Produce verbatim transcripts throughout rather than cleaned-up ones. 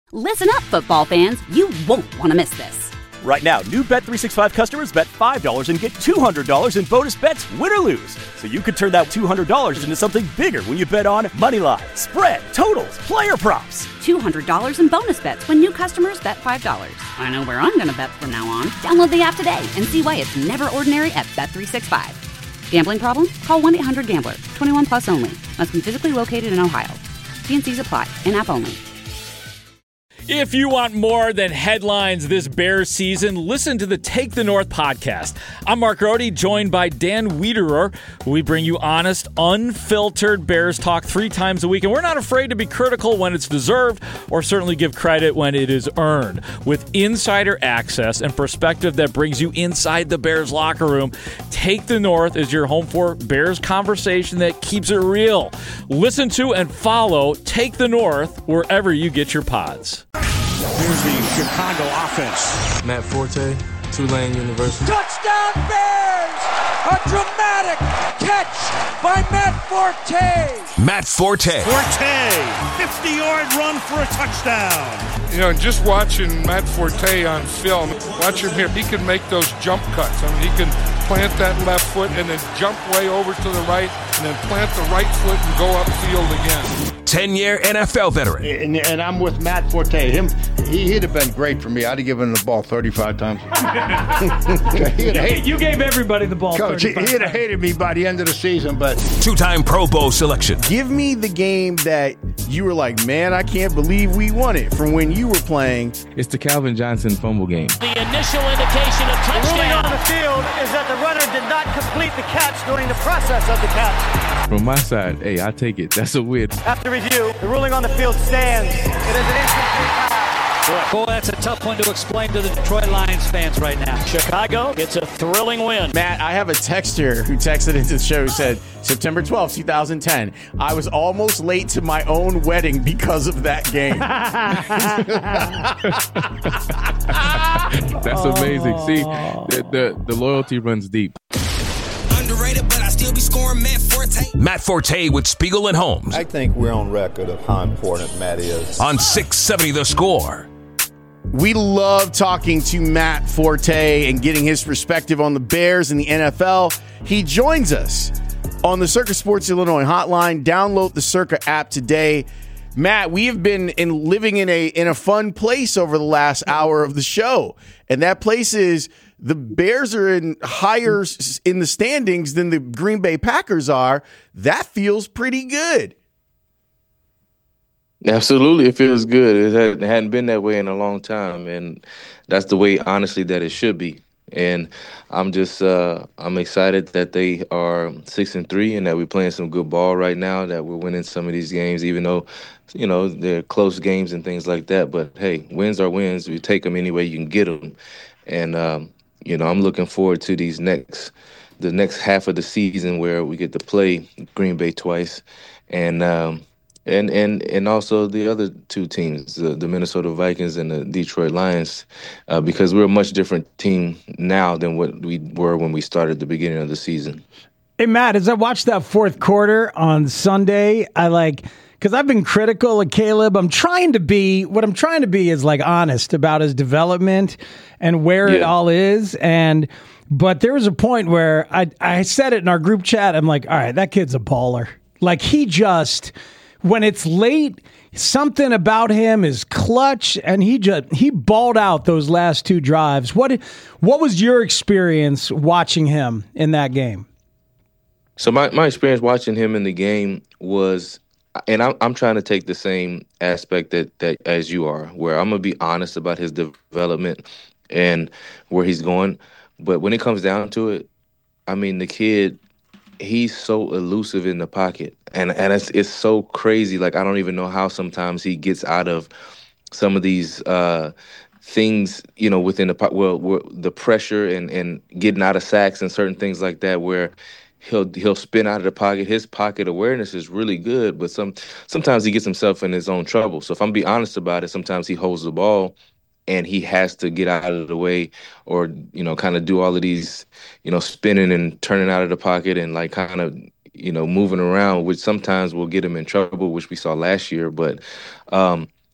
Listen up, football fans. You won't want to miss this. Right now, new Bet three sixty-five customers bet five dollars and get two hundred dollars in bonus bets, win or lose. So you could turn that two hundred dollars into something bigger when you bet on money line, spread, totals, player props. two hundred dollars in bonus bets when new customers bet five dollars. I know where I'm going to bet from now on. Download the app today and see why it's never ordinary at Bet three sixty-five. Gambling problem? Call one eight hundred gambler. twenty-one plus only. Must be physically located in Ohio. T and C's apply. In-app only. If you want more than headlines this Bears season, listen to the Take the North podcast. I'm Mark Rohde, joined by Dan Wiederer. We bring you honest, unfiltered Bears talk three times a week, and we're not afraid to be critical when it's deserved or certainly give credit when it is earned. With insider access and perspective that brings you inside the Bears locker room, Take the North is your home for Bears conversation that keeps it real. Listen to and follow Take the North wherever you get your pods. Here's the Chicago offense. Matt Forte, Tulane University. Touchdown Bears! A dramatic catch by Matt Forte. Matt Forte. Forte, fifty-yard run for a touchdown. You know, just watching Matt Forte on film, watch him here. He can make those jump cuts. I mean, he can plant that left foot and then jump way over to the right and then plant the right foot and go upfield again. ten-year N F L veteran. And, and I'm with Matt Forte. Him, he, he'd have been great for me. I'd have given him the ball thirty-five times. hate, you gave everybody the ball. Coach, he, he'd have hated me by the end of the season. But two-time Pro Bowl selection. Give me the game that you were like, man, I can't believe we won it from when you were playing. It's the Calvin Johnson fumble game. The initial indication of touchdown. The ruling on the field is that the runner did not complete the catch during the process of the catch. From my side, hey, I take it. That's a win. After review, the ruling on the field stands. It is an incomplete pass. Boy, that's a tough one to explain to the Detroit Lions fans right now. Chicago gets a thrilling win. Matt, I have a texter who texted into the show who said, September twelfth, twenty ten, I was almost late to my own wedding because of that game. That's amazing. See, the, the, the loyalty runs deep. Underrated, but I still be scoring Matt Forte. Matt Forte with Spiegel and Holmes. I think we're on record of how important Matt is. On six seventy The Score. We love talking to Matt Forte and getting his perspective on the Bears and the N F L. He joins us on the Circa Sports Illinois hotline. Download the Circa app today. Matt, we have been in living in a in a fun place over the last hour of the show, and that place is the Bears are in higher in the standings than the Green Bay Packers are. That feels pretty good. Absolutely, it feels good. It hadn't been that way in a long time, and that's the way, honestly, that it should be. And I'm just uh, I'm excited that they are six and three, and that we're playing some good ball right now. That we're winning some of these games, even though you know they're close games and things like that. But hey, wins are wins. We take them any way you can get them, and um, you know I'm looking forward to these next the next half of the season where we get to play Green Bay twice, and. Um, And and and also the other two teams, the, the Minnesota Vikings and the Detroit Lions, uh, because we're a much different team now than what we were when we started the beginning of the season. Hey, Matt, as I watched that fourth quarter on Sunday, I like, because I've been critical of Caleb. I'm trying to be, what I'm trying to be is like honest about his development and where yeah. it all is. And, but there was a point where I, I said it in our group chat. I'm like, all right, that kid's a baller. Like he just... When it's late, something about him is clutch, and he just he balled out those last two drives. What what was your experience watching him in that game? So my, my experience watching him in the game was, and I'm I'm trying to take the same aspect that, that as you are, where I'm gonna be honest about his development and where he's going. But when it comes down to it, I mean the kid. He's so elusive in the pocket, and and it's it's so crazy. Like I don't even know how sometimes he gets out of some of these uh, things, you know, within the pocket. Well, well, the pressure and, and getting out of sacks and certain things like that, where he'll he'll spin out of the pocket. His pocket awareness is really good, but some sometimes he gets himself in his own trouble. So if I'm being honest about it, sometimes he holds the ball. And he has to get out of the way or, you know, kind of do all of these, you know, spinning and turning out of the pocket and like kind of, you know, moving around, which sometimes will get him in trouble, which we saw last year. But um,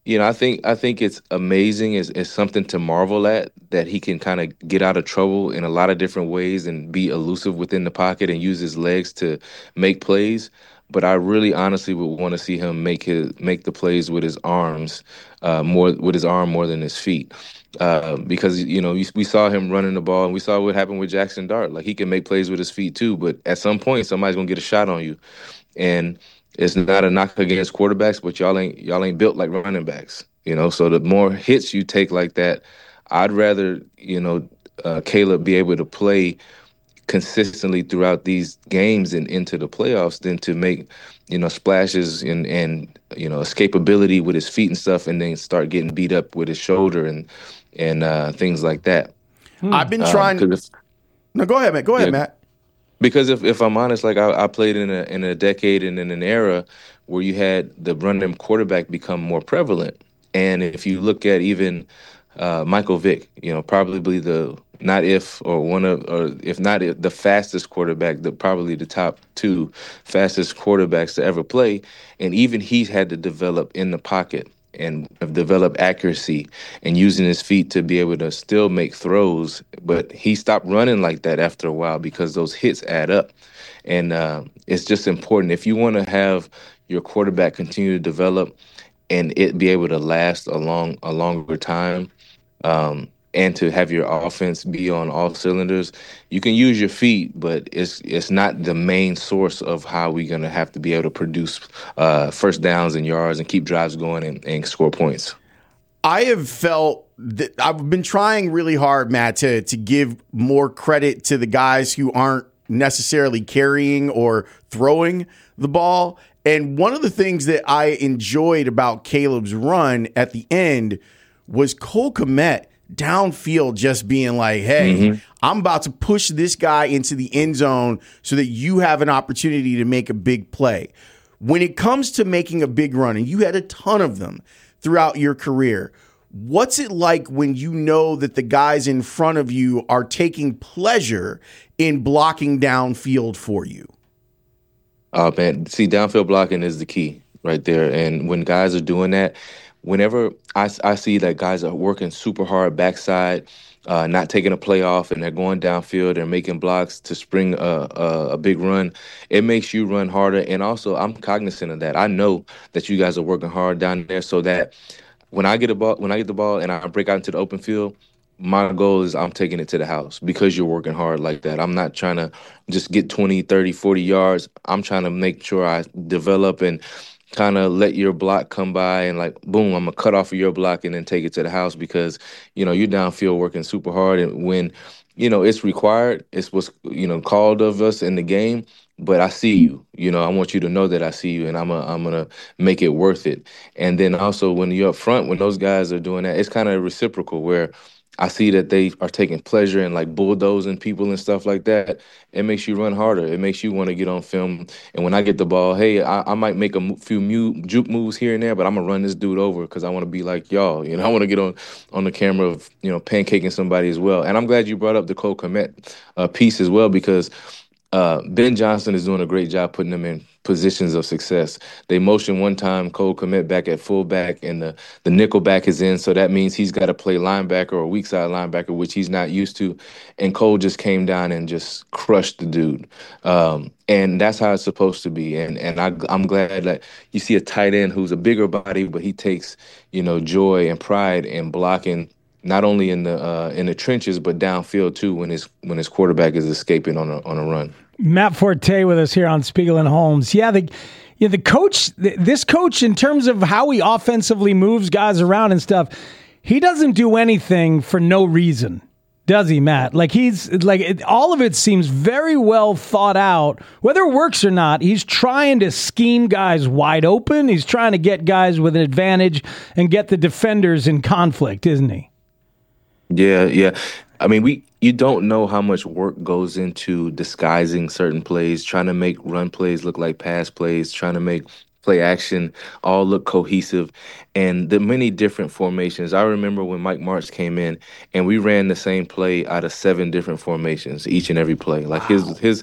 You know, I think I think it's amazing. It's, it's something to marvel at that he can kind of get out of trouble in a lot of different ways and be elusive within the pocket and use his legs to make plays. But I really, honestly, would want to see him make his make the plays with his arms uh, more with his arm more than his feet. Uh, because you know we, we saw him running the ball and we saw what happened with Jackson Dart. Like he can make plays with his feet too, but at some point somebody's gonna get a shot on you, and it's not a knock against quarterbacks, but y'all ain't y'all ain't built like running backs, you know. So the more hits you take like that, I'd rather you know uh, Caleb be able to play consistently throughout these games and into the playoffs than to make you know splashes and and you know escapability with his feet and stuff, and then start getting beat up with his shoulder and and uh, things like that. I've been trying. Um, if, no, go ahead, Matt. Go ahead, yeah, Matt. Because if, if I'm honest, like I, I played in a in a decade and in an era where you had the run-them quarterback become more prevalent. And if you look at even uh, Michael Vick, you know, probably the not if or one of or if not the fastest quarterback, the probably the top two fastest quarterbacks to ever play, and even he's had to develop in the pocket and have developed accuracy and using his feet to be able to still make throws. But he stopped running like that after a while because those hits add up. And uh, it's just important. If you want to have your quarterback continue to develop and it be able to last a long, a longer time, um, and to have your offense be on all cylinders, you can use your feet, but it's it's not the main source of how we're going to have to be able to produce uh, first downs and yards and keep drives going and, and score points. I have felt that I've been trying really hard, Matt, to to give more credit to the guys who aren't necessarily carrying or throwing the ball. And one of the things that I enjoyed about Caleb's run at the end was Cole Kmet downfield just being like, hey, mm-hmm. I'm about to push this guy into the end zone so that you have an opportunity to make a big play. When it comes to making a big run, and you had a ton of them throughout your career, what's it like when you know that the guys in front of you are taking pleasure in blocking downfield for you? Oh, man. See, downfield blocking is the key right there. And when guys are doing that, whenever I, I see that guys are working super hard backside, uh, not taking a play off, and they're going downfield and making blocks to spring a, a, a big run, it makes you run harder. And also, I'm cognizant of that. I know that you guys are working hard down there, so that when I get a ball, when I get the ball and I break out into the open field, my goal is I'm taking it to the house because you're working hard like that. I'm not trying to just get twenty, thirty, forty yards. I'm trying to make sure I develop and kind of let your block come by and like, boom, I'm going to cut off of your block and then take it to the house because, you know, you're downfield working super hard. And when, you know, it's required, it's what's, you know, called of us in the game. But I see you, you know, I want you to know that I see you, and I'm a, I'm going to make it worth it. And then also when you're up front, when those guys are doing that, it's kind of reciprocal where I see that they are taking pleasure in like bulldozing people and stuff like that. It makes you run harder. It makes you want to get on film. And when I get the ball, hey, I, I might make a few mu- juke moves here and there, but I'm going to run this dude over because I want to be like y'all. You know, I want to get on, on the camera of, you know, pancaking somebody as well. And I'm glad you brought up the Cole Kmet uh, piece as well because uh, Ben Johnson is doing a great job putting them in positions of success. They motion one time Cole Kmet back at fullback, and the, the nickel back is in, so that means he's got to play linebacker or weak side linebacker, which he's not used to. And Cole just came down and just crushed the dude. Um, and that's how it's supposed to be. And and I, I'm glad that you see a tight end who's a bigger body, but he takes, you know, joy and pride in blocking not only in the uh, in the trenches but downfield too when his when his quarterback is escaping on a on a run. Matt Forte with us here on Spiegel and Holmes. Yeah, the yeah the coach, this coach, in terms of how he offensively moves guys around and stuff, he doesn't do anything for no reason, does he, Matt? Like he's like it, all of it seems very well thought out. Whether it works or not, he's trying to scheme guys wide open. He's trying to get guys with an advantage and get the defenders in conflict, isn't he? Yeah, yeah. I mean, we you don't know how much work goes into disguising certain plays, trying to make run plays look like pass plays, trying to make play action all look cohesive, and the many different formations. I remember when Mike Martz came in and we ran the same play out of seven different formations, each and every play. Like wow. his his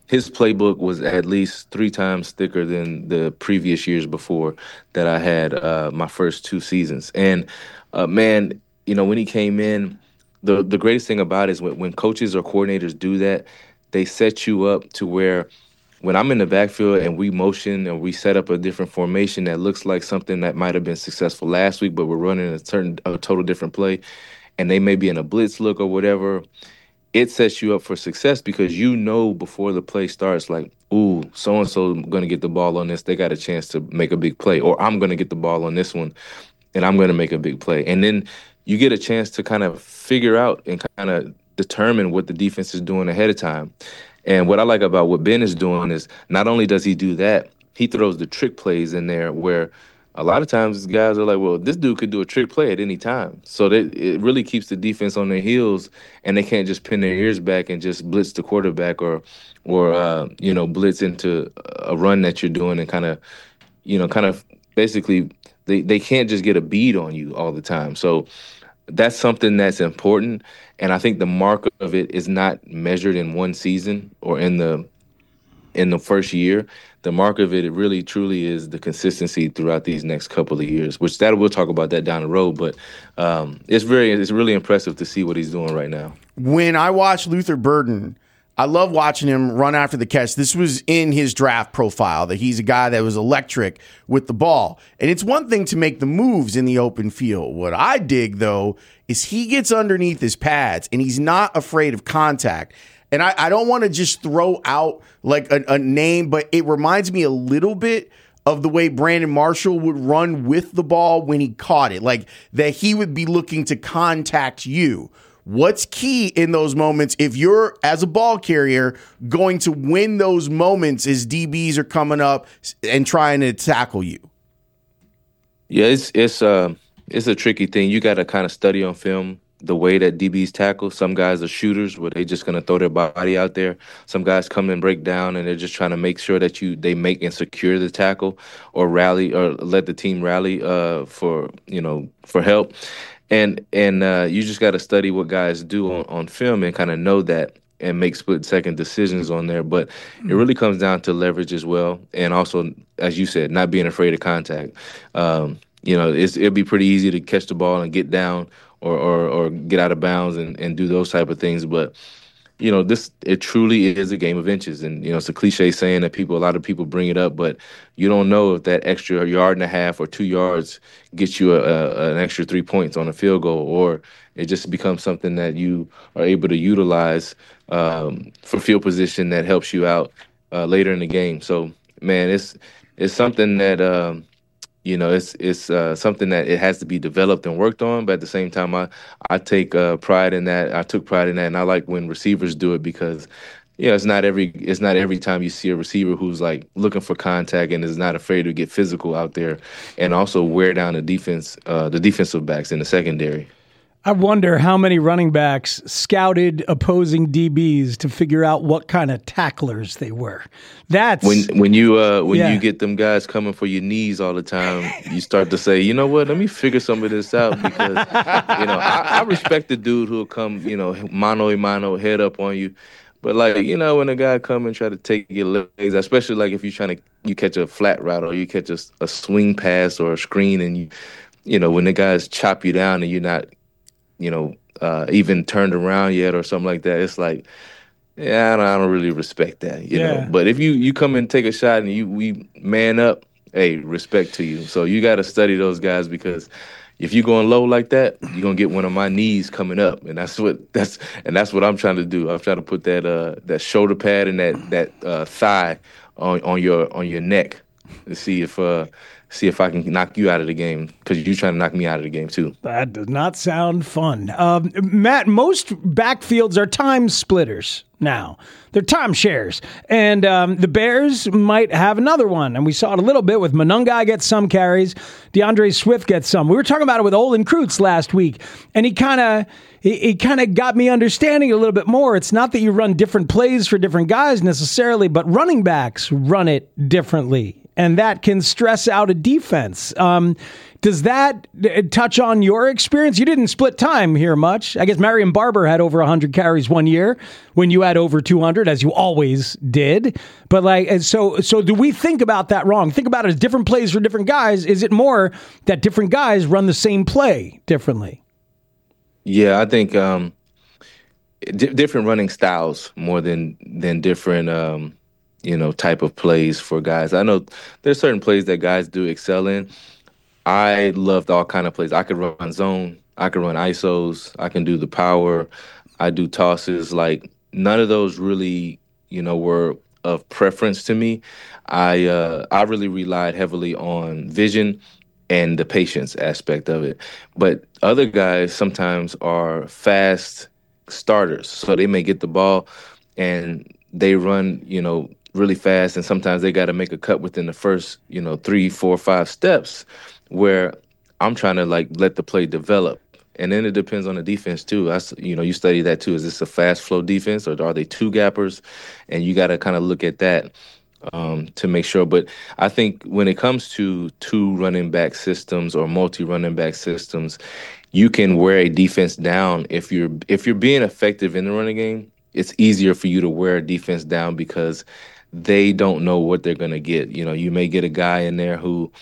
his playbook was at least three times thicker than the previous years before that I had uh, my first two seasons. And uh, man, you know, when he came in, the the greatest thing about it is when, when coaches or coordinators do that, they set you up to where when I'm in the backfield and we motion and we set up a different formation that looks like something that might have been successful last week, but we're running a certain a total different play, and they may be in a blitz look or whatever, it sets you up for success because you know before the play starts, like, ooh, so-and-so going to get the ball on this. They got a chance to make a big play. Or I'm going to get the ball on this one, and I'm going to make a big play. And then you get a chance to kind of figure out and kind of determine what the defense is doing ahead of time. And what I like about what Ben is doing is not only does he do that, he throws the trick plays in there where a lot of times guys are like, well, this dude could do a trick play at any time. So that it really keeps the defense on their heels, and they can't just pin their ears back and just blitz the quarterback or, or uh, you know, blitz into a run that you're doing and kind of, you know, kind of basically they, they can't just get a bead on you all the time. So that's something that's important, and I think the mark of it is not measured in one season or in the in the first year. The mark of it, it really truly is the consistency throughout these next couple of years, which that we'll talk about that down the road. But um, it's very, it's really impressive to see what he's doing right now. When I watch Luther Burden, I love watching him run after the catch. This was in his draft profile, that he's a guy that was electric with the ball. And it's one thing to make the moves in the open field. What I dig, though, is he gets underneath his pads and he's not afraid of contact. And I, I don't want to just throw out like a, a name, but it reminds me a little bit of the way Brandon Marshall would run with the ball when he caught it, like that he would be looking to contact you. What's key in those moments if you're, as a ball carrier, going to win those moments as D Bs are coming up and trying to tackle you? Yeah, it's it's uh, it's a tricky thing. You got to kind of study on film the way that D Bs tackle. Some guys are shooters where they're just going to throw their body out there. Some guys come and break down and they're just trying to make sure that you they make and secure the tackle or rally or let the team rally uh, for, you know, for help. And and uh, you just got to study what guys do on, on film and kind of know that and make split-second decisions on there. But it really comes down to leverage as well. And also, as you said, not being afraid of contact. Um, you know, it's, it'd be pretty easy to catch the ball and get down or or, or get out of bounds and, and do those type of things. But, you know, this it truly is a game of inches. And, you know, it's a cliche saying that people, a lot of people bring it up, but you don't know if that extra yard and a half or two yards gets you a, a, an extra three points on a field goal, or it just becomes something that you are able to utilize um, for field position that helps you out uh, later in the game. So, man, it's it's something that um, you know it's it's uh, something that it has to be developed and worked on. But at the same time, I I take uh, pride in that. I took pride in that, and I like when receivers do it because, yeah, it's not every it's not every time you see a receiver who's like looking for contact and is not afraid to get physical out there and also wear down the defense, uh, the defensive backs in the secondary. I wonder how many running backs scouted opposing D Bs to figure out what kind of tacklers they were. That's when when you uh, when yeah. you get them guys coming for your knees all the time, you start to say, you know what, let me figure some of this out because you know I, I respect the dude who'll come, you know, mano a mano, head up on you. But, like, you know, when a guy come and try to take your legs, especially, like, if you're trying to you catch a flat route or you catch a, a swing pass or a screen and, you you know, when the guys chop you down and you're not, you know, uh, even turned around yet or something like that, it's like, yeah, I don't, I don't really respect that, you yeah. know. But if you, you come and take a shot and you we man up, hey, respect to you. So you got to study those guys because if you're going low like that, you're gonna get one of my knees coming up, and that's what that's and that's what I'm trying to do. I'm trying to put that uh, that shoulder pad and that that uh, thigh on on your on your neck to see if uh, see if I can knock you out of the game because you're trying to knock me out of the game too. That does not sound fun. Um, Matt, most backfields are time splitters now. They're timeshares. And um, the Bears might have another one. And we saw it a little bit with Monungai gets some carries. DeAndre Swift gets some. We were talking about it with Olin Kreutz last week. And he kind of he, he kind of got me understanding a little bit more. It's not that you run different plays for different guys necessarily, but running backs run it differently. And that can stress out a defense. Um, Does that uh, touch on your experience? You didn't split time here much. I guess Marion Barber had over one hundred carries one year when you had over two hundred, as you always did. But like, so, so do we think about that wrong? Think about it as different plays for different guys. Is it more that different guys run the same play differently? Yeah, I think um, d- different running styles more than than different, um, you know, type of plays for guys. I know there's certain plays that guys do excel in. I loved all kind of plays. I could run zone. I could run I S Os. I can do the power. I do tosses. Like none of those really, you know, were of preference to me. I uh, I really relied heavily on vision and the patience aspect of it. But other guys sometimes are fast starters. So they may get the ball and they run, you know, really fast. And sometimes they got to make a cut within the first, you know, three, four, five steps where I'm trying to like let the play develop. And then it depends on the defense too. I, you know, you study that too. Is this a fast flow defense or are they two gappers? And you got to kind of look at that. Um, to make sure. But I think when it comes to two running back systems or multi running back systems, you can wear a defense down. If you're if you're being effective in the running game, it's easier for you to wear a defense down because they don't know what they're going to get. You know, you may get a guy in there who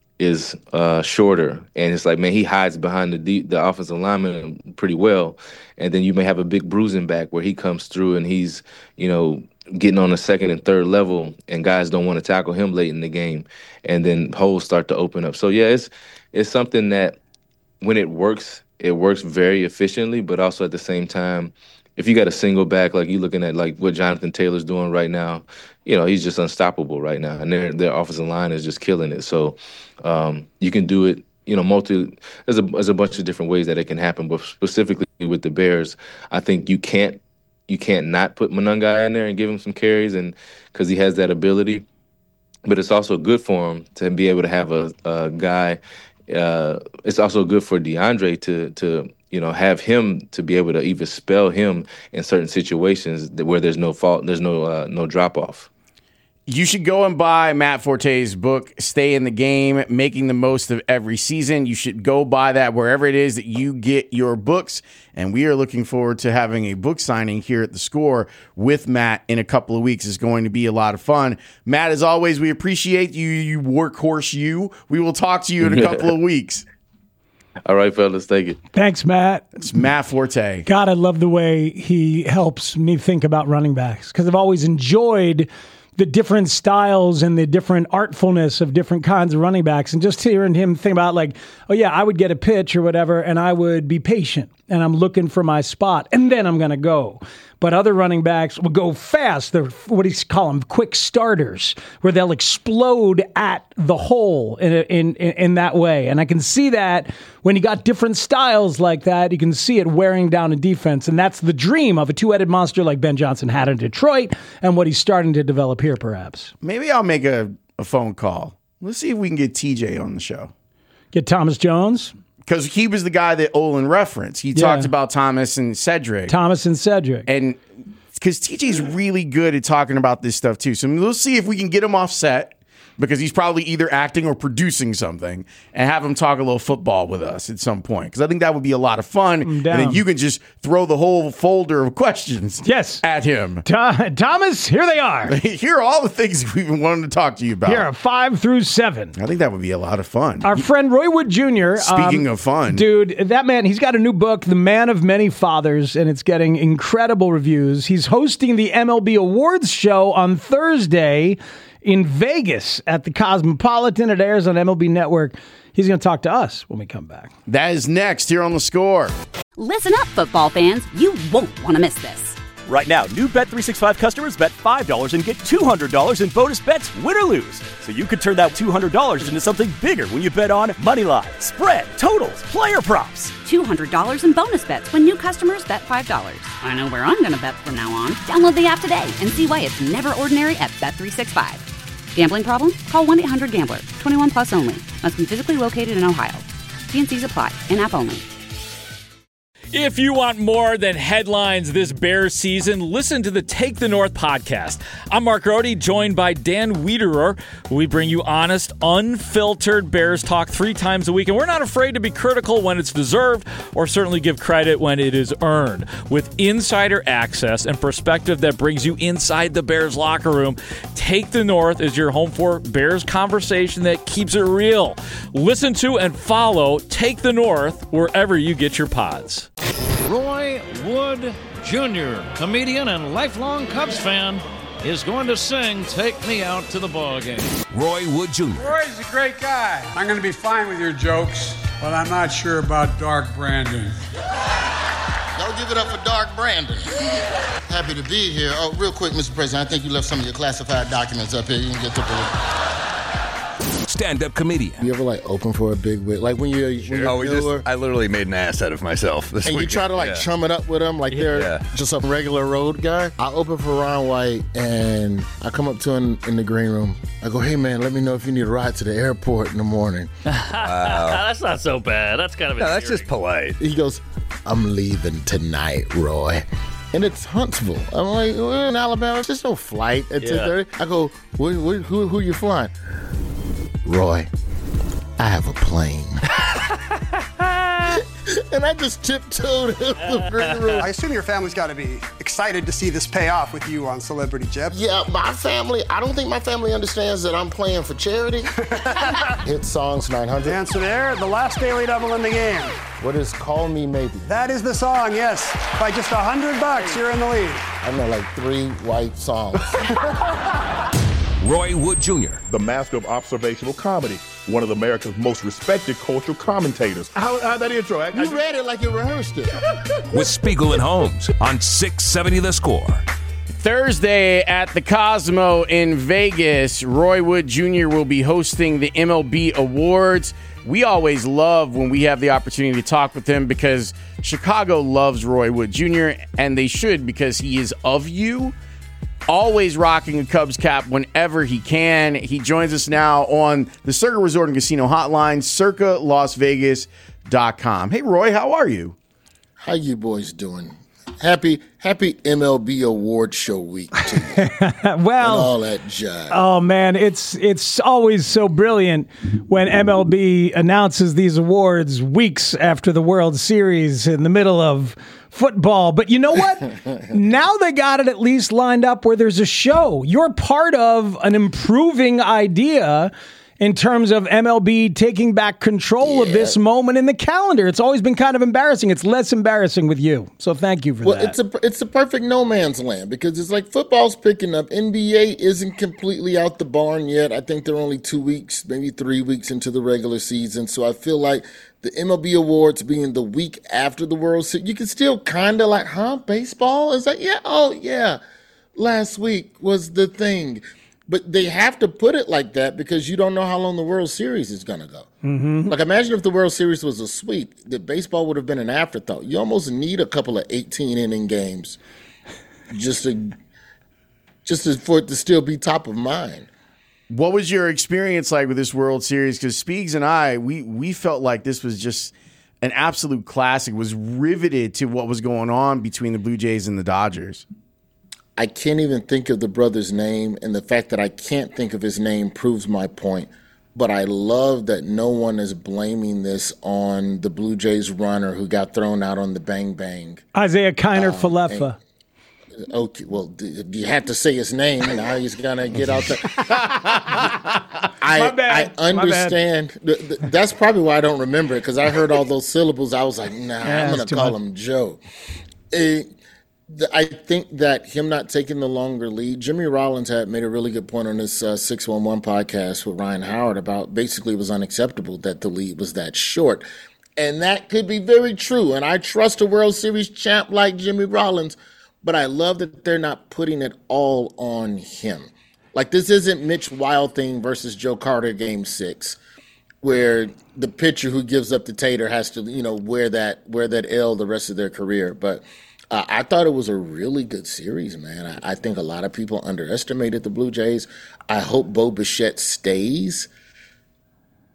is uh, shorter, and it's like, man, he hides behind the de- the offensive lineman pretty well, and then you may have a big bruising back where he comes through and he's, you know, getting on the second and third level, and guys don't want to tackle him late in the game, and then holes start to open up. So yeah, it's it's something that when it works, it works very efficiently, but also at the same time, if you got a single back, like you're looking at like what Jonathan Taylor's doing right now, you know, he's just unstoppable right now, and their their offensive line is just killing it. So um, you can do it, you know, multi. There's a there's a bunch of different ways that it can happen, but specifically with the Bears, I think you can't. You can't not put Monangai in there and give him some carries, and because he has that ability. But it's also good for him to be able to have a, a guy. Uh, it's also good for DeAndre to to you know have him to be able to even spell him in certain situations where there's no fault, there's no uh, no drop off. You should go and buy Matt Forte's book, Stay in the Game, Making the Most of Every Season. You should go buy that wherever it is that you get your books. And we are looking forward to having a book signing here at The Score with Matt in a couple of weeks. It's going to be a lot of fun. Matt, as always, we appreciate you. You workhorse you. We will talk to you in a couple of weeks. All right, fellas, take it. Thanks, Matt. It's Matt Forte. God, I love the way he helps me think about running backs because I've always enjoyed the different styles and the different artfulness of different kinds of running backs. And just hearing him think about like, oh yeah, I would get a pitch or whatever, and I would be patient and I'm looking for my spot and then I'm going to go. But other running backs will go fast. They're, what do you call them? Quick starters, where they'll explode at the hole in, in, in, in that way. And I can see that when you got different styles like that, you can see it wearing down a defense. And that's the dream of a two-headed monster like Ben Johnson had in Detroit and what he's starting to develop here, perhaps. Maybe I'll make a, a phone call. Let's see if we can get T J on the show. Get Thomas Jones? Because he was the guy that Olin referenced. He yeah. talked about Thomas and Cedric. Thomas and Cedric. And because T J's really good at talking about this stuff, too. So we'll see if we can get him off set, because he's probably either acting or producing something, and have him talk a little football with us at some point. Because I think that would be a lot of fun. And then you can just throw the whole folder of questions yes. at him. Th- Thomas, here they are. Here are all the things we've been wanting to talk to you about. Here are five through seven. I think that would be a lot of fun. Our friend Roy Wood Junior Speaking um, of fun. Dude, that man, he's got a new book, The Man of Many Fathers, and it's getting incredible reviews. He's hosting the M L B Awards show on Thursday in Vegas at the Cosmopolitan. It airs on M L B Network. He's going to talk to us when we come back. That is next here on The Score. Listen up, football fans. You won't want to miss this. Right now, new Bet three sixty-five customers bet five dollars and get two hundred dollars in bonus bets, win or lose. So you could turn that two hundred dollars into something bigger when you bet on Moneyline, spread, totals, player props. two hundred dollars in bonus bets when new customers bet five dollars. I know where I'm going to bet from now on. Download the app today and see why it's never ordinary at Bet three sixty-five. Gambling problem? Call one eight hundred gambler. twenty-one plus only. Must be physically located in Ohio. T and C's apply. In-app only. If you want more than headlines this Bears season, listen to the Take the North podcast. I'm Mark Rohde, joined by Dan Wiederer. We bring you honest, unfiltered Bears talk three times a week, and we're not afraid to be critical when it's deserved or certainly give credit when it is earned. With insider access and perspective that brings you inside the Bears locker room, Take the North is your home for Bears conversation that keeps it real. Listen to and follow Take the North wherever you get your pods. Roy Wood Junior, comedian and lifelong Cubs fan, is going to sing Take Me Out to the Ball Game. Roy Wood Junior Roy's a great guy. I'm going to be fine with your jokes, but I'm not sure about Dark Brandon. Don't give it up for Dark Brandon. Happy to be here. Oh, real quick, Mister President, I think you left some of your classified documents up here. You can get to the... Stand-up comedian. You ever, like, open for a big wig? Like, when you're, when you're oh, we just, I literally made an ass out of myself this And weekend. you try to, like, yeah. chum it up with them like they're yeah. just a regular road guy. I open for Ron White, and I come up to him in the green room. I go, hey, man, let me know if you need a ride to the airport in the morning. Wow. That's not so bad. That's kind of No, that's just polite. He goes, I'm leaving tonight, Roy. And it's Huntsville. I'm like, we're in Alabama. There's no flight at Yeah. ten thirty. I go, where, where, who, who are you flying? Roy, I have a plane. And I just tiptoed out the green room. I assume your family's got to be excited to see this pay off with you on Celebrity Jeopardy. Yeah, my family, I don't think my family understands that I'm playing for charity. Hit Songs nine hundred. The answer there, the last daily double in the game. What is Call Me Maybe? That is the song, yes. By just a hundred bucks, you're in the lead. I know like three white songs. Roy Wood Junior The master of observational comedy, one of America's most respected cultural commentators. How, how'd that intro? I, You I, read it like you rehearsed it. With Spiegel and Holmes on six seventy The Score. Thursday at the Cosmo in Vegas, Roy Wood Junior will be hosting the M L B Awards. We always love when we have the opportunity to talk with him because Chicago loves Roy Wood Junior, and they should because he is of you. Always rocking a Cubs cap whenever he can. He joins us now on the Circa Resort and Casino Hotline, circa las vegas dot com. Hey, Roy, how are you? How you boys doing? Happy happy M L B Award Show week to you. Well, and all that jive. Oh man, it's it's always so brilliant when M L B announces these awards weeks after the World Series in the middle of football. But you know what? Now they got it at least lined up where there's a show. You're part of an improving idea in terms of M L B taking back control yeah. of this moment in the calendar. It's always been kind of embarrassing. It's less embarrassing with you. So thank you for well, that. Well, it's a it's a perfect no man's land because it's like football's picking up. N B A isn't completely out the barn yet. I think they're only two weeks, maybe three weeks into the regular season. So I feel like the M L B Awards being the week after the World Series, you can still kind of like, huh, baseball? Is that, yeah, oh, yeah, last week was the thing. But they have to put it like that because you don't know how long the World Series is going to go. Mm-hmm. Like, imagine if the World Series was a sweep, that baseball would have been an afterthought. You almost need a couple of eighteen-inning games just to, just to, for it to still be top of mind. What was your experience like with this World Series? Because Speegs and I, we we felt like this was just an absolute classic, was riveted to what was going on between the Blue Jays and the Dodgers. I can't even think of the brother's name, and the fact that I can't think of his name proves my point. But I love that no one is blaming this on the Blue Jays runner who got thrown out on the bang bang. Isaiah Kiner um, Falefa. Okay, well, you had to say his name, and now he's gonna get out there. I, My bad. I understand. My bad. That's probably why I don't remember it, because I heard all those syllables. I was like, nah, yeah, I'm gonna call much. him Joe. It, I think that him not taking the longer lead, Jimmy Rollins had made a really good point on this uh, six one one podcast with Ryan Howard about basically it was unacceptable that the lead was that short. And that could be very true. And I trust a World Series champ like Jimmy Rollins, but I love that they're not putting it all on him. Like, this isn't Mitch Wild thing versus Joe Carter game six, where the pitcher who gives up the tater has to, you know, wear that wear that L the rest of their career. But Uh, I thought it was a really good series, man. I, I think a lot of people underestimated the Blue Jays. I hope Bo Bichette stays.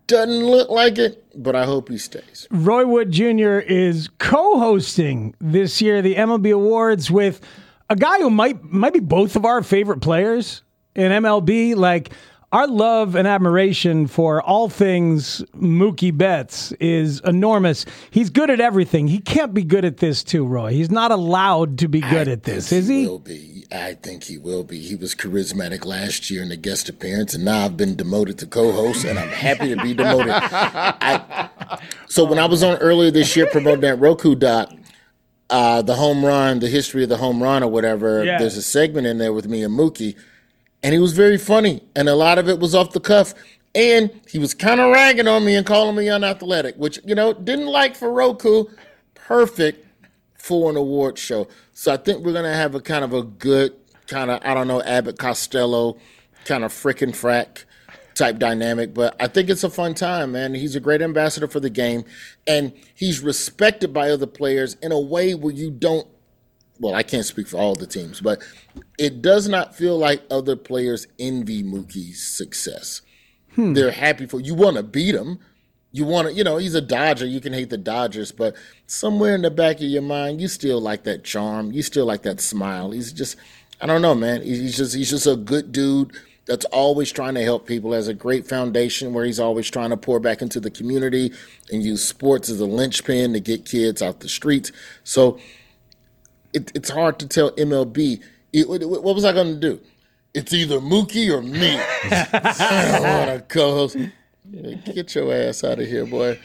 Doesn't look like it, but I hope he stays. Roy Wood Junior is co-hosting this year the M L B Awards with a guy who might might be both of our favorite players in M L B. Like, our love and admiration for all things Mookie Betts is enormous. He's good at everything. He can't be good at this too, Roy. He's not allowed to be good I at this, think is he? He will be. I think he will be. He was charismatic last year in the guest appearance, and now I've been demoted to co-host, and I'm happy to be demoted. I, so when I was on earlier this year promoting that Roku doc, uh, the home run, the history of the home run or whatever, Yeah. there's a segment in there with me and Mookie, and he was very funny, and a lot of it was off the cuff. And he was kind of ragging on me and calling me unathletic, which, you know, didn't like for Roku. Perfect for an award show. So I think we're going to have a kind of a good kind of, I don't know, Abbott Costello kind of frickin' frack type dynamic. But I think it's a fun time, man. He's a great ambassador for the game. And he's respected by other players in a way where you don't, well, I can't speak for all the teams, but it does not feel like other players envy Mookie's success. Hmm. They're happy for you. Want to beat him. You want to, you know, he's a Dodger. You can hate the Dodgers, but somewhere in the back of your mind, you still like that charm. You still like that smile. He's just, I don't know, man. He's just, he's just a good dude that's always trying to help people. Has a great foundation where he's always trying to pour back into the community and use sports as a linchpin to get kids out the streets. So it, it's hard to tell M L B. It, what was I going to do? It's either Mookie or me. I don't want to co-host. Get your ass out of here, boy.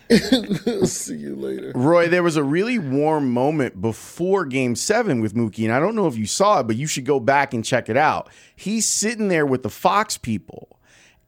See you later. Roy, there was a really warm moment before Game seven with Mookie, and I don't know if you saw it, but you should go back and check it out. He's sitting there with the Fox people,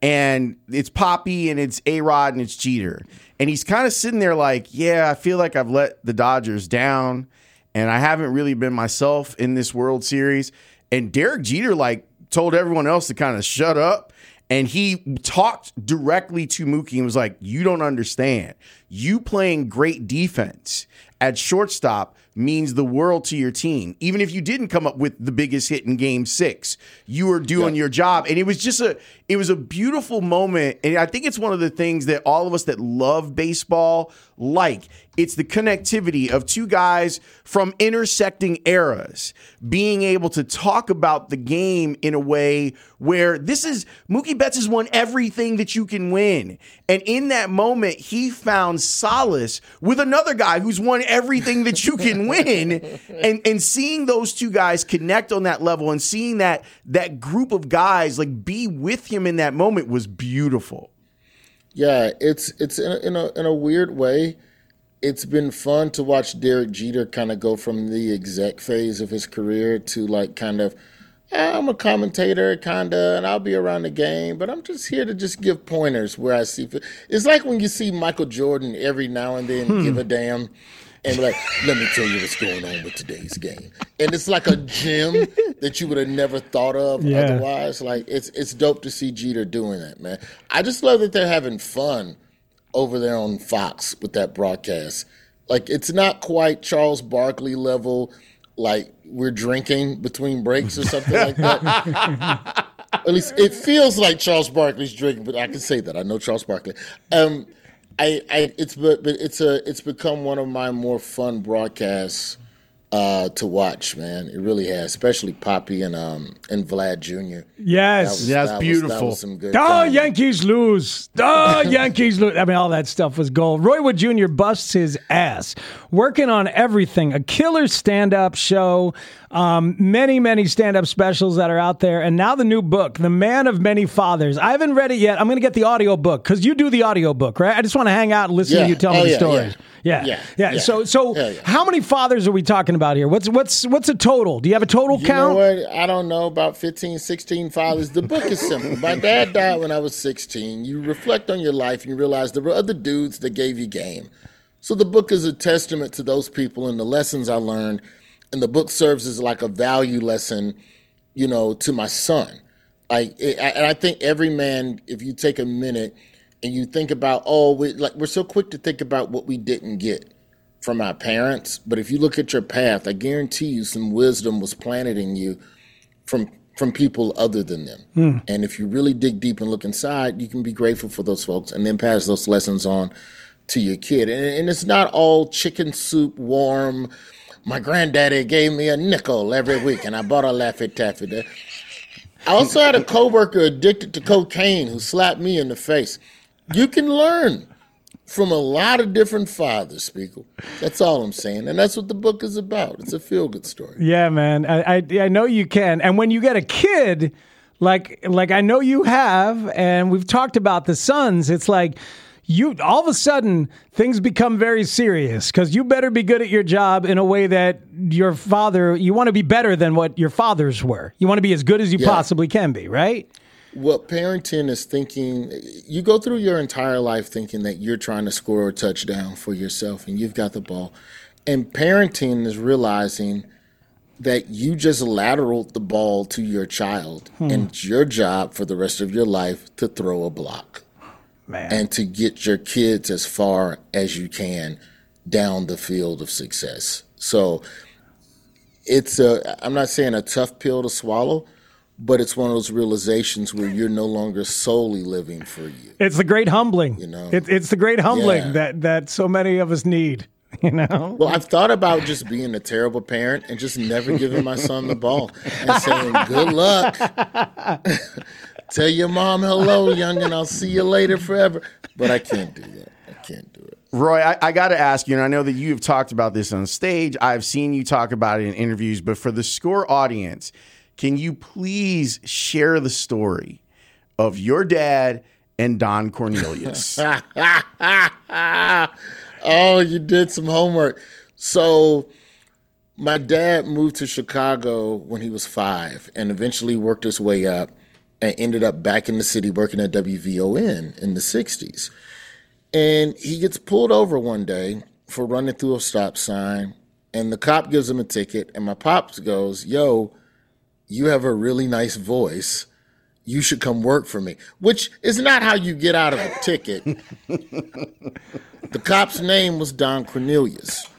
and it's Poppy, and it's A-Rod, and it's Jeter. And he's kind of sitting there like, yeah, I feel like I've let the Dodgers down, and I haven't really been myself in this World Series. And Derek Jeter, like, told everyone else to kind of shut up. And he talked directly to Mookie and was like, you don't understand. You playing great defense at shortstop means the world to your team. Even if you didn't come up with the biggest hit in game six, you were doing yeah. your job. And it was just a, it was a beautiful moment. And I think it's one of the things that all of us that love baseball like. It's the connectivity of two guys from intersecting eras being able to talk about the game in a way where this is, Mookie Betts has won everything that you can win. And in that moment, he found solace with another guy who's won everything that you can win. And, and seeing those two guys connect on that level and seeing that, that group of guys like be with him in that moment was beautiful. Yeah, it's it's in a, in a in a weird way. It's been fun to watch Derek Jeter kind of go from the exec phase of his career to like kind of, eh, I'm a commentator kind of, and I'll be around the game, but I'm just here to just give pointers where I see fit. It's like when you see Michael Jordan every now and then hmm. give a damn and be like, let me tell you what's going on with today's game. And it's like a gem that you would have never thought of yeah. otherwise. Like, it's it's dope to see Jeter doing that, man. I just love that they're having fun over there on Fox with that broadcast. Like, it's not quite Charles Barkley level, like we're drinking between breaks or something like that. At least it feels like Charles Barkley's drinking, but I can say that. I know Charles Barkley. Um, I, I, it's but, but it's a it's become one of my more fun broadcasts uh, to watch, man. It really has, especially Poppy and um and Vlad Junior Yes, was, that's that beautiful. Was, that was some good oh, time. Yankees lose. Oh, Yankees lose. I mean, all that stuff was gold. Roy Wood Junior busts his ass, working on everything. A killer stand-up show, um, many, many stand-up specials that are out there, and now the new book, The Man of Many Fathers. I haven't read it yet. I'm going to get the audio book because you do the audio book, right? I just want to hang out and listen yeah. to you tell oh, me the yeah, stories. Yeah. Yeah. Yeah. yeah, yeah. So, so yeah. how many fathers are we talking about here? What's what's what's a total? Do you have a total you count? Know what? I don't know, about fifteen, sixteen fathers. The book is simple. My dad died when I was sixteen. You reflect on your life and you realize there were other dudes that gave you game. So the book is a testament to those people and the lessons I learned. And the book serves as like a value lesson, you know, to my son. Like, it, and I think every man, if you take a minute and you think about, oh, we, like we're so quick to think about what we didn't get from our parents. But if you look at your path, I guarantee you some wisdom was planted in you from from people other than them. Hmm. And if you really dig deep and look inside, you can be grateful for those folks and then pass those lessons on to your kid. And, and it's not all chicken soup, warm. My granddaddy gave me a nickel every week, and I bought a Laffy Taffy. I also had a coworker addicted to cocaine who slapped me in the face. You can learn from a lot of different fathers, Spiegel. That's all I'm saying. And that's what the book is about. It's a feel-good story. Yeah, man. I, I I know you can. And when you get a kid, like like I know you have, and we've talked about the sons, it's like you all of a sudden things become very serious because you better be good at your job in a way that your father, you want to be better than what your fathers were. You want to be as good as you Yeah. possibly can be, right? Well, parenting is thinking, you go through your entire life thinking that you're trying to score a touchdown for yourself and you've got the ball. And parenting is realizing that you just lateraled the ball to your child Hmm. and it's your job for the rest of your life to throw a block. Man. And to get your kids as far as you can down the field of success. So it's a, I'm not saying a tough pill to swallow, but it's one of those realizations where you're no longer solely living for you. It's the great humbling. You know? it, it's the great humbling Yeah. that that so many of us need. You know. Well, I've thought about just being a terrible parent and just never giving my son the ball and saying, good luck. Tell your mom hello, young, and I'll see you later forever. But I can't do that. I can't do it. Roy, I, I got to ask you, and I know that you have talked about this on stage. I've seen you talk about it in interviews, but for the Score audience, can you please share the story of your dad and Don Cornelius? Oh, you did some homework. So my dad moved to Chicago when he was five and eventually worked his way up and ended up back in the city working at W V O N in the sixties. And he gets pulled over one day for running through a stop sign, and the cop gives him a ticket, and my pops goes, yo, you have a really nice voice. You should come work for me, which is not how you get out of a ticket. The cop's name was Don Cornelius.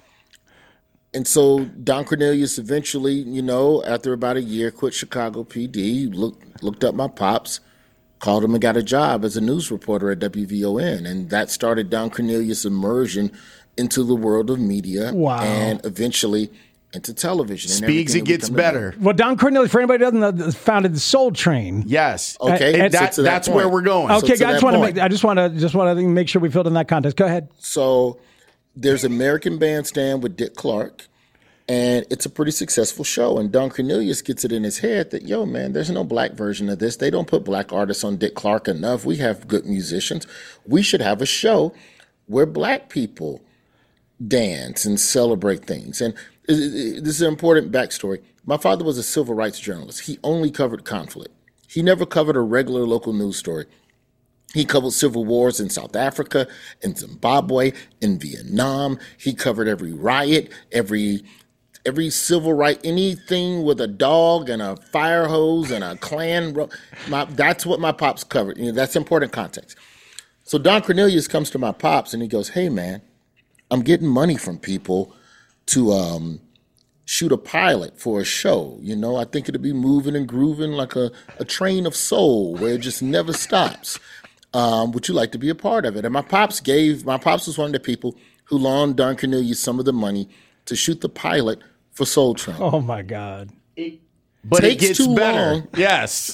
And so Don Cornelius eventually, you know, after about a year, quit Chicago P D, looked, looked up my pops, called him and got a job as a news reporter at W V O N. And that started Don Cornelius' immersion into the world of media. Wow. And eventually into television. And Speaks, everything it that we gets come to know. better. Well, Don Cornelius, for anybody who doesn't know, founded the Soul Train. Yes. Okay, And so that- to that that's point. where we're going. So Okay, to I just that want to point. make. I just want to just want to make sure we filled in that context. Go ahead. So there's American Bandstand with Dick Clark, and it's a pretty successful show. And Don Cornelius gets it in his head that, yo, man, there's no black version of this. They don't put black artists on Dick Clark enough. We have good musicians. We should have a show where black people dance and celebrate things. And it- it- this is an important backstory. My father was a civil rights journalist. He only covered conflict. He never covered a regular local news story. He covered civil wars in South Africa, in Zimbabwe, in Vietnam. He covered every riot, every every civil right, anything with a dog and a fire hose and a Klan. ro- My, that's what my pops covered. You know, that's important context. So Don Cornelius comes to my pops and he goes, hey, man, I'm getting money from people to um, shoot a pilot for a show. You know, I think it'll be moving and grooving like a, a train of soul where it just never stops. Um, would you like to be a part of it? And my pops gave, my pops was one of the people who loaned Don Cornelius some of the money to shoot the pilot for Soul Train. Oh my God! But it Takes gets too better. long. Yes.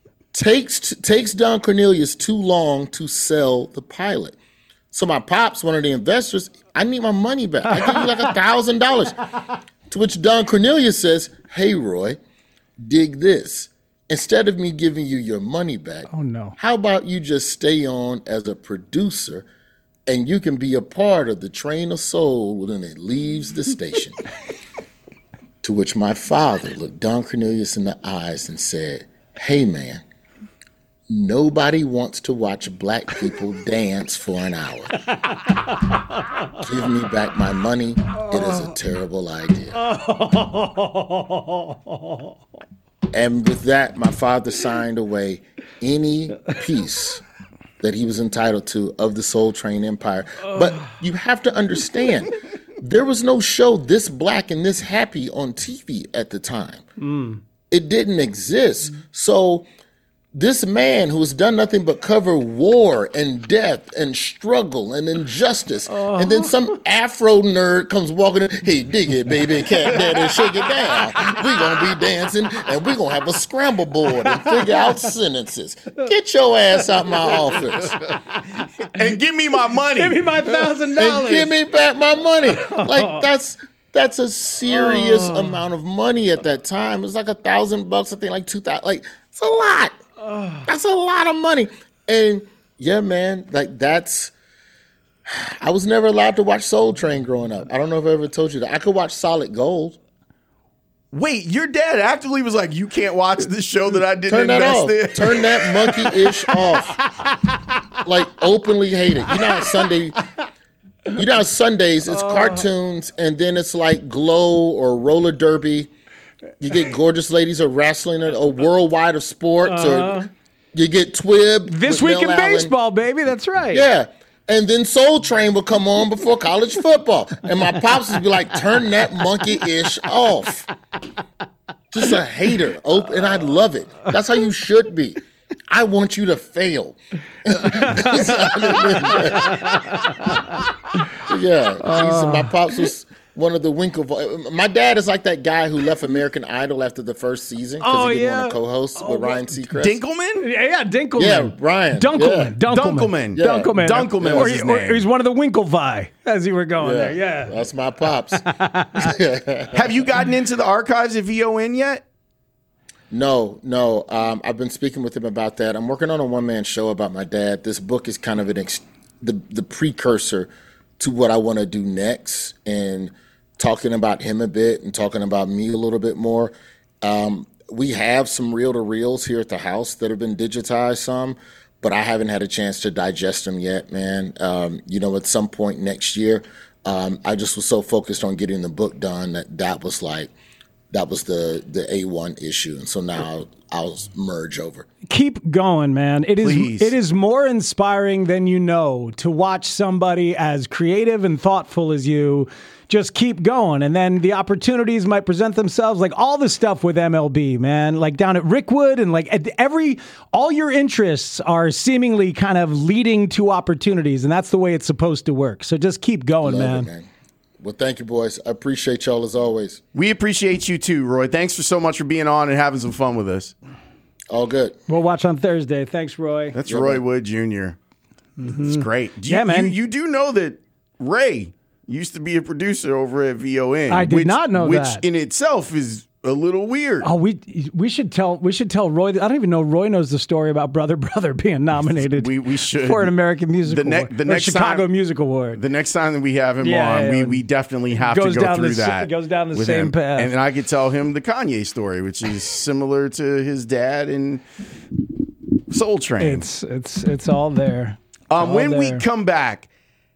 Takes takes Don Cornelius too long to sell the pilot. So my pops, one of the investors, I need my money back. I give you like a thousand dollars. To which Don Cornelius says, hey, Roy, dig this. Instead of me giving you your money back, Oh no! how about you just stay on as a producer and you can be a part of the train of soul when it leaves the station? To which my father looked Don Cornelius in the eyes and said, hey, man, nobody wants to watch black people dance for an hour. Give me back my money. It is a terrible idea. And with that, my father signed away any piece that he was entitled to of the Soul Train empire. But you have to understand, there was no show this black and this happy on T V at the time. Mm. It didn't exist. So this man who has done nothing but cover war and death and struggle and injustice, uh-huh. and then some Afro nerd comes walking in, hey, dig it, baby, cat daddy, shake it down. We're going to be dancing, and we're going to have a scramble board and figure out sentences. Get your ass out my office. And give me my money. Give me my thousand dollars. And give me back my money. Like, that's... That's a serious oh. amount of money at that time. It was like a thousand bucks, I think, like two thousand. Like, it's a lot. Oh. That's a lot of money. And yeah, man, like that's. I was never allowed to watch Soul Train growing up. I don't know if I ever told you that. I could watch Solid Gold. Wait, your dad actively was like, "You can't watch this show that I didn't Turn that invest off. in." Turn that monkey-ish off. Like openly hate it. You know how Sunday. You know how Sundays it's uh, cartoons and then it's like Glow or roller derby. You get gorgeous ladies or wrestling or, or worldwide of sports uh, or you get Twib. This week Mel in Allen. baseball, baby. That's right. Yeah. And then Soul Train would come on before college football. And my pops would be like, turn that monkey-ish off. Just a hater. And I love it. That's how you should be. I want you to fail. Yeah, uh, my pops was one of the Winklevoss. My dad is like that guy who left American Idol after the first season because oh, he didn't yeah. want to co-host oh, with Ryan Seacrest. Dinkelman? Yeah, yeah, Dinkelman. Yeah, Ryan. Dunkelman. Yeah. Dunkelman. Dunkelman. Yeah. Dunkelman. Dunkelman or, was his or, name. Or he's one of the Winklevi as you were going yeah. there. Yeah, that's my pops. Have you gotten into the archives of V O N yet? No, no. Um, I've been speaking with him about that. I'm working on a one-man show about my dad. This book is kind of an ex- the the precursor to what I want to do next, and talking about him a bit and talking about me a little bit more. Um, we have some reel-to-reels here at the house that have been digitized some, but I haven't had a chance to digest them yet, man. Um, you know, at some point next year, um, I just was so focused on getting the book done that that was like, that was the the A one issue, and so now I'll, I'll merge over. Keep going, man. It Please. is it is more inspiring than you know to watch somebody as creative and thoughtful as you just keep going, and then the opportunities might present themselves. Like all the stuff with M L B, man, like down at Rickwood, and like at every all your interests are seemingly kind of leading to opportunities, and that's the way it's supposed to work. So just keep going, man. It, man. Well, thank you, boys. I appreciate y'all as always. We appreciate you too, Roy. Thanks for so much for being on and having some fun with us. All good. We'll watch on Thursday. Thanks, Roy. That's yeah, Roy man. Wood Junior Mm-hmm. It's great. You, yeah, man. You, you do know that Ray used to be a producer over at V O N. I did which, not know which that. Which in itself is a little weird. Oh, we we should tell we should tell Roy. I don't even know Roy knows the story about Brother Brother being nominated. we we should for an American Music the ne- Award, the next Chicago time, Music Award. The next time that we have him yeah, on, yeah, we we definitely have goes to go down through the, that. It goes down the with same him. path, and I could tell him the Kanye story, which is similar to his dad and Soul Train. It's it's it's all there. It's um, all when there. we come back,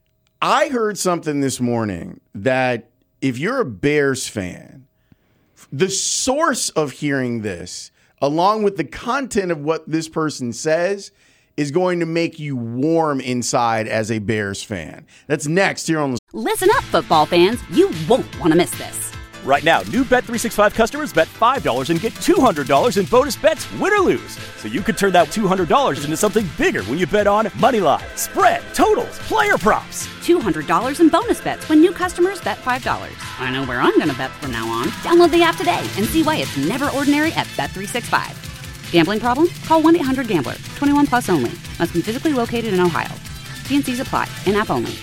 I heard something this morning that if you're a Bears fan, the source of hearing this, along with the content of what this person says, is going to make you warm inside as a Bears fan. That's next here on the... Listen up, football fans. You won't want to miss this. Right now, new Bet three sixty-five customers bet five dollars and get two hundred dollars in bonus bets, win or lose. So you could turn that two hundred dollars into something bigger when you bet on Moneyline, spread, totals, player props. two hundred dollars in bonus bets when new customers bet five dollars. I know where I'm going to bet from now on. Download the app today and see why it's never ordinary at Bet three sixty-five. Gambling problem? Call one eight hundred gambler. twenty-one plus only. Must be physically located in Ohio. T and C's apply. In-app only.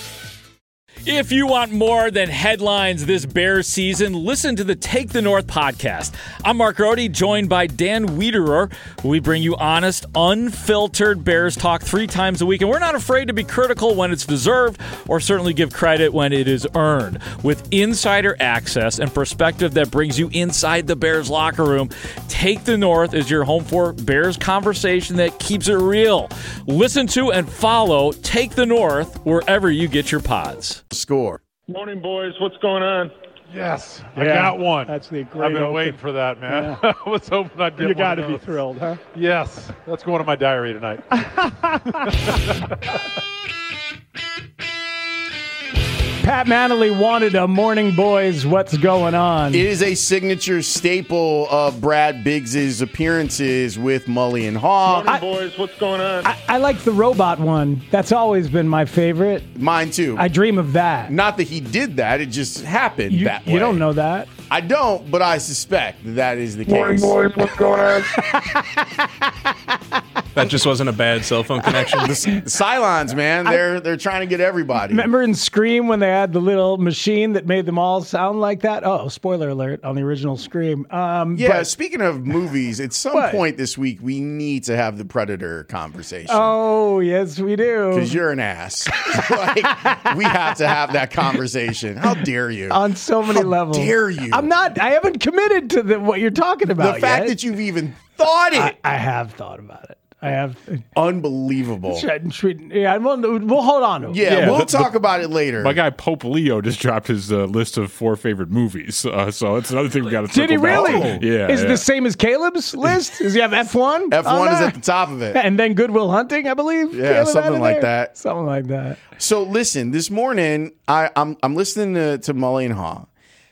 If you want more than headlines this Bears season, listen to the Take the North podcast. I'm Mark Rohde, joined by Dan Wiederer. We bring you honest, unfiltered Bears talk three times a week, and we're not afraid to be critical when it's deserved, or certainly give credit when it is earned. With insider access and perspective that brings you inside the Bears locker room, Take the North is your home for Bears conversation that keeps it real. Listen to and follow Take the North wherever you get your pods. Score. Morning, boys. What's going on? Yes, Yeah, I got one. That's the great I've been open. waiting for that, man. Yeah. I was hoping I'd get You one got to of be those. thrilled, huh? Yes, that's going to my diary tonight. Pat Manley wanted a Morning Boys What's Going On. It is a signature staple of Brad Biggs' appearances with Mully and Haw. Morning, boys. What's going on? I, I like the robot one. That's always been my favorite. Mine too. I dream of that. Not that he did that. It just happened You, that way. you don't know that. I don't, but I suspect that, that is the Morning, case. boys. What's going on? That just wasn't a bad cell phone connection. The Cylons, man, they're they're trying to get everybody. Remember in Scream when they had the little machine that made them all sound like that? Oh, spoiler alert on the original Scream. Um, Yeah, but- speaking of movies, at some What? point this week, we need to have the Predator conversation. Oh, yes, we do. Because you're an ass. Like, we have to have that conversation. How dare you? On so many How levels. dare you? I'm not, I haven't committed to the, what you're talking about The fact yet. that you've even thought it. I, I have thought about it. I have. Unbelievable. Should- should- Yeah, we'll, we'll hold on to it. Yeah, Yeah, we'll the- talk about it later. My guy Pope Leo just dropped his uh, list of four favorite movies, uh, so it's another thing we got to. Did he really? Yeah. Is it yeah. the same as Caleb's list? Does he have F one? F one is at the top of it. And then Good Will Hunting, I believe. Yeah, Caleb something had it like there? that. Something like that. So listen, this morning I, I'm I'm listening to, to Mully and Haw,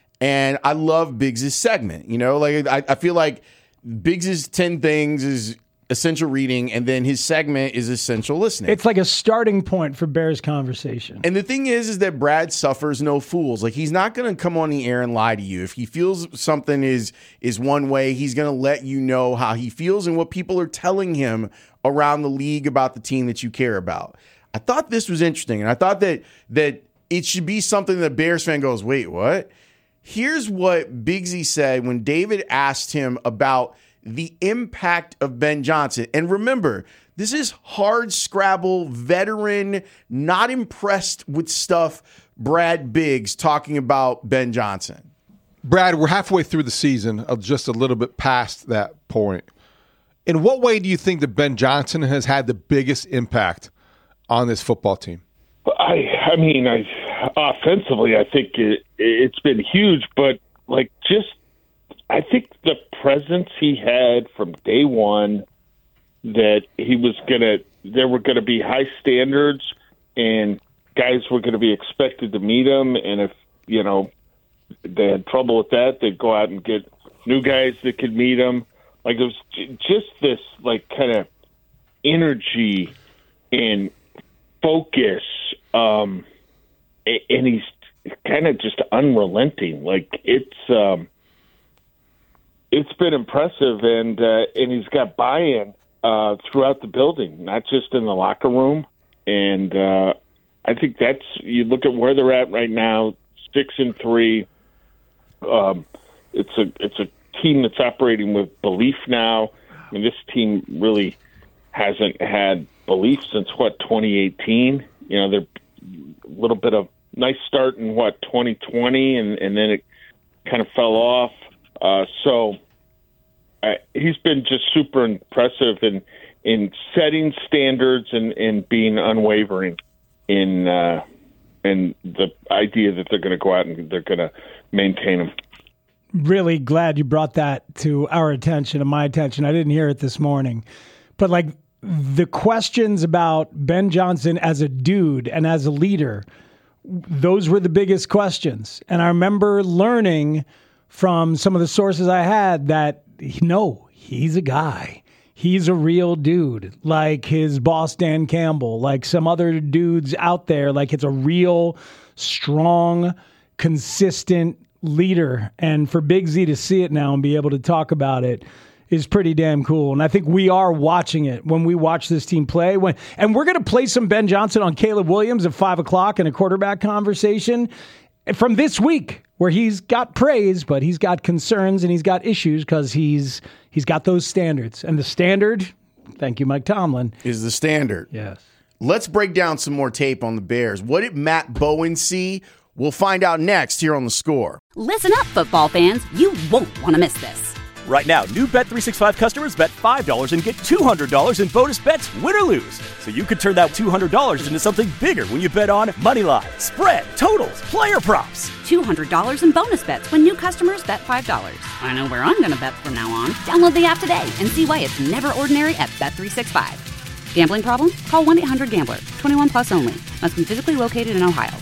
and I love Biggs' segment. You know, like I, I feel like Biggs' ten things is essential reading, and then his segment is essential listening. It's like a starting point for Bears conversation. And the thing is, is that Brad suffers no fools. Like, he's not going to come on the air and lie to you. If he feels something is is one way, he's going to let you know how he feels and what people are telling him around the league about the team that you care about. I thought this was interesting, and I thought that that it should be something that a Bears fan goes, wait, what? Here's what Biggsy said when David asked him about the impact of Ben Johnson. And remember, this is hard scrabble, veteran, not impressed with stuff, Brad Biggs talking about Ben Johnson. Brad, we're halfway through the season, of just a little bit past that point. In what way do you think that Ben Johnson has had the biggest impact on this football team? I, I mean, I, offensively, I think it, it's been huge, but like just, I think the presence he had from day one, that he was gonna, there were gonna be high standards, and guys were gonna be expected to meet him, and if you know they had trouble with that, they'd go out and get new guys that could meet him. Like it was just this, like kind of energy and focus, um, and he's kind of just unrelenting. Like it's. Um, It's been impressive, and uh, and he's got buy-in uh, throughout the building, not just in the locker room. And uh, I think that's, you look at where they're at right now, six and three. Um, it's a it's a team that's operating with belief now. I mean, this team really hasn't had belief since what twenty eighteen. You know, they're a little bit of nice start in what twenty twenty, and and then it kind of fell off. Uh, so uh, he's been just super impressive in in setting standards and, and being unwavering in uh, in the idea that they're going to go out and they're going to maintain them. Really glad you brought that to our attention and my attention. I didn't hear it this morning, but like the questions about Ben Johnson as a dude and as a leader, those were the biggest questions. And I remember learning from some of the sources I had that, no, he's a guy. He's a real dude, like his boss, Dan Campbell, like some other dudes out there. Like it's a real, strong, consistent leader. And for Big Z to see it now and be able to talk about it is pretty damn cool. And I think we are watching it when we watch this team play. When and we're going to play some Ben Johnson on Caleb Williams at five o'clock in a quarterback conversation from this week, where he's got praise, but he's got concerns and he's got issues because he's he's got those standards. And the standard, thank you, Mike Tomlin, is the standard. Yes. Let's break down some more tape on the Bears. What did Matt Bowen see? We'll find out next here on The Score. Listen up, football fans. You won't want to miss this. Right now, new Bet three sixty-five customers bet five dollars and get two hundred dollars in bonus bets, win or lose. So you could turn that two hundred dollars into something bigger when you bet on money line, spread, totals, player props. two hundred dollars in bonus bets when new customers bet five dollars. I know where I'm going to bet from now on. Download the app today and see why it's never ordinary at Bet three sixty-five. Gambling problem? Call one eight hundred gambler. twenty-one plus only. Must be physically located in Ohio.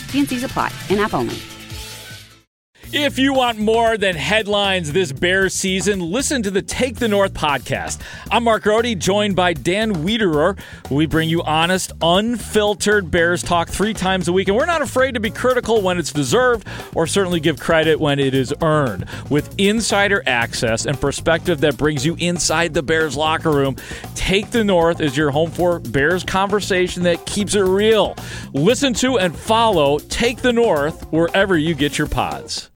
T and C's apply. In-app only. If you want more than headlines this Bears season, listen to the Take the North podcast. I'm Mark Rohde, joined by Dan Wiederer. We bring you honest, unfiltered Bears talk three times a week, and we're not afraid to be critical when it's deserved or certainly give credit when it is earned. With insider access and perspective that brings you inside the Bears locker room, Take the North is your home for Bears conversation that keeps it real. Listen to and follow Take the North wherever you get your pods.